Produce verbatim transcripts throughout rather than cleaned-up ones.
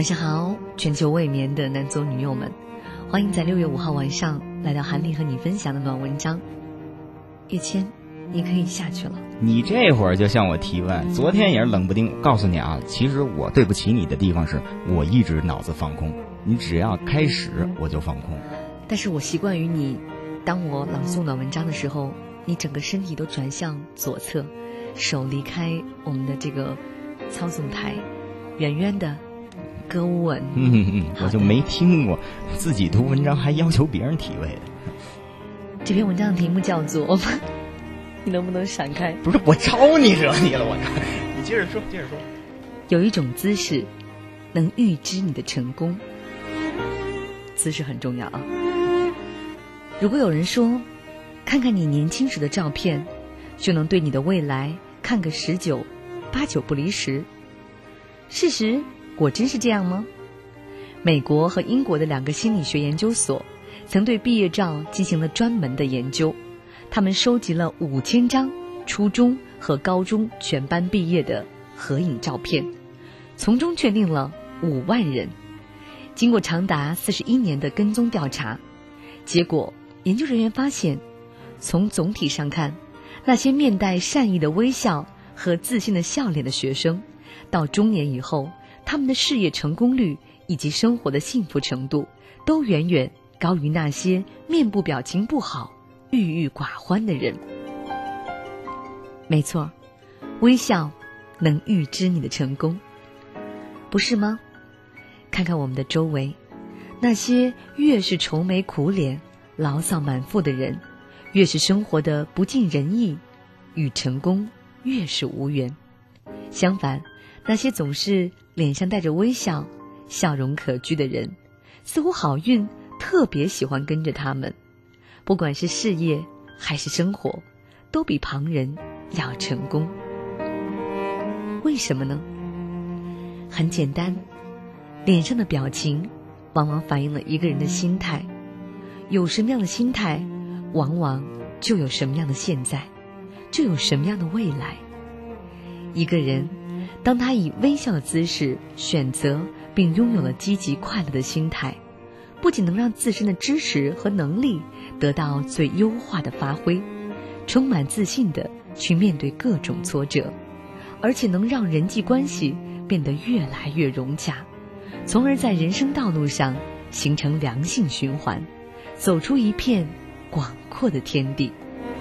晚上好，全球未眠的男左女右们，欢迎在六月五号晚上来到韩丽和你分享的暖文章。叶谦，你可以下去了。 你这会儿就向我提问，昨天也是冷不丁告诉你啊，其实我对不起你的地方是我一直脑子放空，你只要开始我就放空。 但是我习惯于你，当我朗诵暖文章的时候，你整个身体都转向左侧，手离开我们的这个操纵台，远远的歌舞吻。 嗯嗯，我就没听过自己读文章还要求别人体位的。 这篇文章的题目叫做你能不能闪开？ 不是我招你惹你了，我你接着说接着说。 有一种姿势能预知你的成功。姿势很重要啊。如果有人说看看你年轻时的照片就能对你的未来看个十九八九不离十，事实果真是这样吗？美国和英国的两个心理学研究所曾对毕业照进行了专门的研究，他们收集了五千张初中和高中全班毕业的合影照片，从中确定了五万人。经过长达四十一年的跟踪调查，结果研究人员发现，从总体上看，那些面带善意的微笑和自信的笑脸的学生，到中年以后，他们的事业成功率以及生活的幸福程度都远远高于那些面部表情不好、郁郁寡欢的人。没错，微笑能预知你的成功，不是吗？看看我们的周围，那些越是愁眉苦脸、牢骚满腹的人，越是生活的不尽人意，与成功越是无缘。相反，那些总是脸上带着微笑、笑容可掬的人，似乎好运特别喜欢跟着他们，不管是事业还是生活，都比旁人要成功。为什么呢？很简单，脸上的表情往往反映了一个人的心态，有什么样的心态，往往就有什么样的现在，就有什么样的未来。一个人当他以微笑的姿势选择并拥有了积极快乐的心态，不仅能让自身的知识和能力得到最优化的发挥，充满自信地去面对各种挫折，而且能让人际关系变得越来越融洽，从而在人生道路上形成良性循环，走出一片广阔的天地。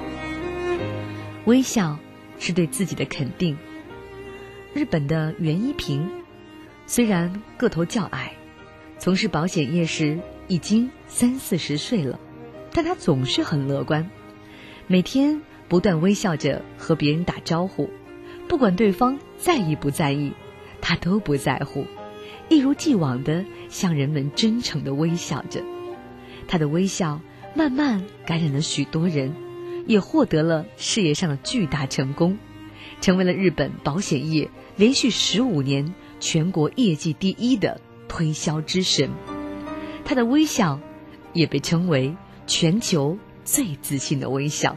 微笑是对自己的肯定。日本的袁一平虽然个头较矮，从事保险业时已经三四十岁了，但他总是很乐观，每天不断微笑着和别人打招呼，不管对方在意不在意，他都不在乎，一如既往地向人们真诚地微笑着。他的微笑慢慢感染了许多人，也获得了事业上的巨大成功，成为了日本保险业连续十五年全国业绩第一的推销之神。他的微笑也被称为全球最自信的微笑。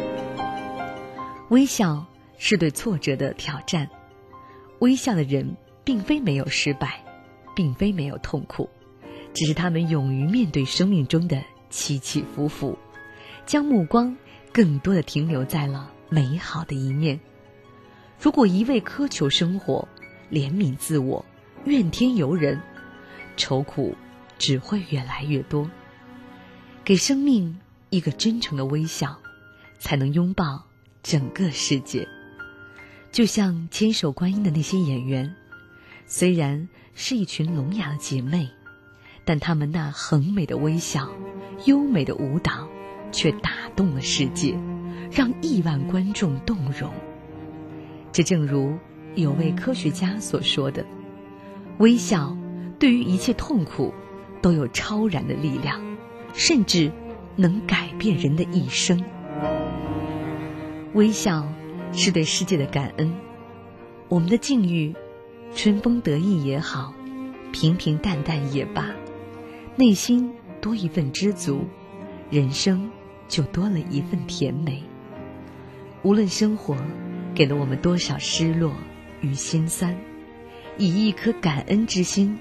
微笑是对挫折的挑战，微笑的人并非没有失败，并非没有痛苦，只是他们勇于面对生命中的起起伏伏，将目光更多地停留在了美好的一面。如果一味苛求生活，怜悯自我，怨天尤人，愁苦只会越来越多。给生命一个真诚的微笑，才能拥抱整个世界。就像千手观音的那些演员，虽然是一群聋哑的姐妹，但她们那恒美的微笑、优美的舞蹈，却打动了世界，让亿万观众动容。这正如有位科学家所说的，微笑对于一切痛苦都有超然的力量，甚至能改变人的一生。微笑是对世界的感恩，我们的境遇春风得意也好，平平淡淡也罢，内心多一份知足，人生就多了一份甜美。无论生活给了我们多少失落与心酸，以一颗感恩之心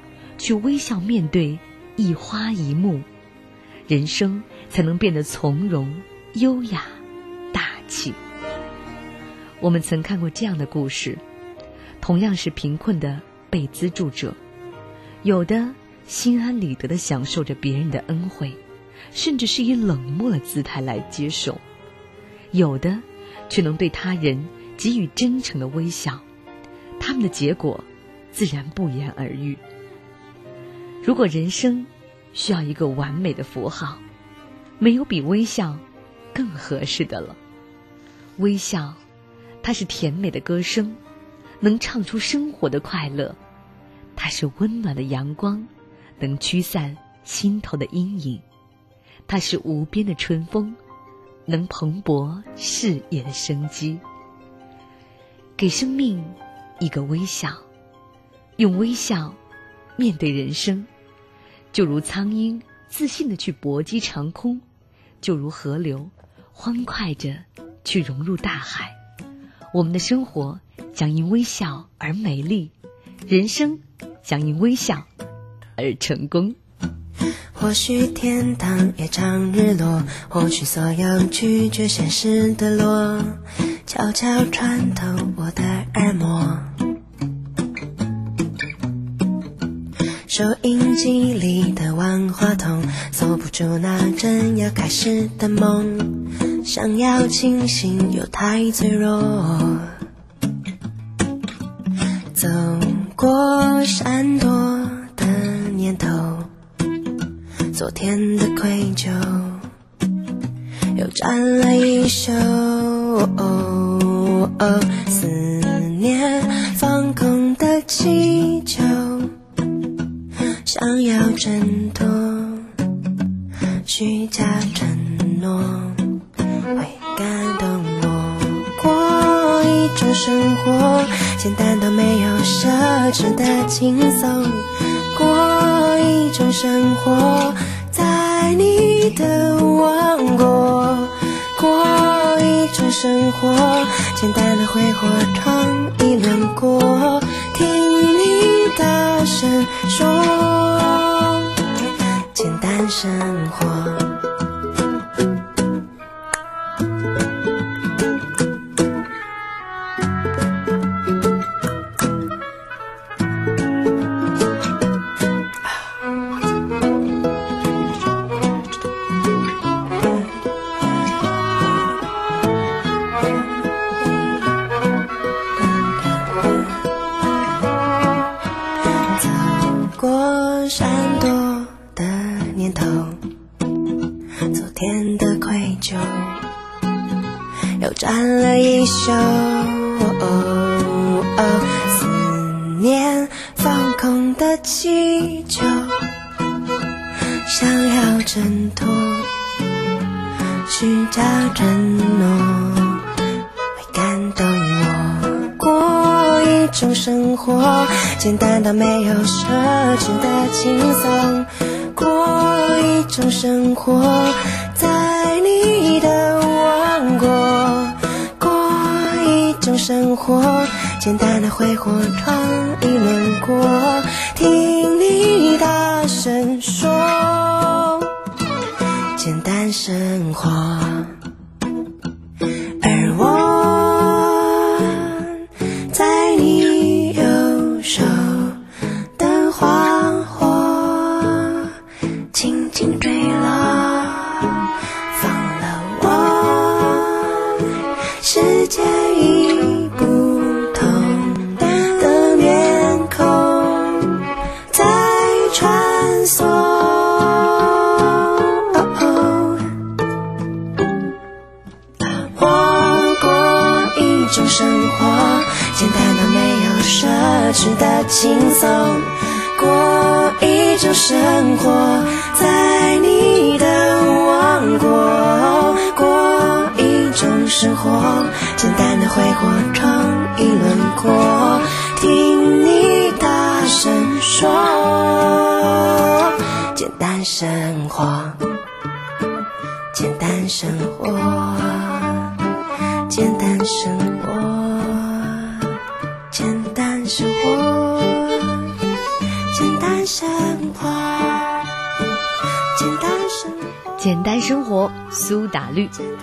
去微笑面对一花一木，人生才能变得从容、优雅、大气。我们曾看过这样的故事，同样是贫困的被资助者，有的心安理得地享受着别人的恩惠，甚至是以冷漠的姿态来接受，有的却能对他人给予真诚的微笑，他们的结果自然不言而喻。如果人生需要一个完美的符号，没有比微笑更合适的了。微笑，它是甜美的歌声，能唱出生活的快乐；它是温暖的阳光，能驱散心头的阴影；它是无边的春风，能蓬勃视野的生机。给生命一个微笑，用微笑面对人生，就如苍鹰自信地去搏击长空，就如河流欢快着去融入大海。我们的生活将因微笑而美丽，人生将因微笑而成功。 或许天堂也常日落，或许所有拒绝现实的落，悄悄穿透我的耳膜。收音机里的万花筒，锁不住那正要开始的梦，想要清醒又太脆弱。走过闪躲的念头，昨天的愧疚又沾了一袖，哦哦，思念放空的气球，想要挣脱虚假承诺，会感动我。过一种生活，简单到没有奢侈的轻松，过一种生活，在你的王国，过一种生活，简单的挥霍闯一轮过，听你大声说，简单生活。又沾了一袖，哦哦，思念放空的气球，想要挣脱虚假承诺，会感动我。过一种生活，简单到没有奢侈的轻松，过一种生活，在你的王国，过一种生活，简单的挥霍闯一轮过，听你大声说，简单生活。而我在你右手的花火轻轻坠落，放了我世界已不同的面孔在穿梭，我过一种生活，简单到没有奢侈的轻松，过一种生活，在你的王国，过一种生活，简单的挥霍闯一轮过，听你大声说，简单生活，简单生活，简单生活，简单生活，简单生活。 简单生活，苏打绿。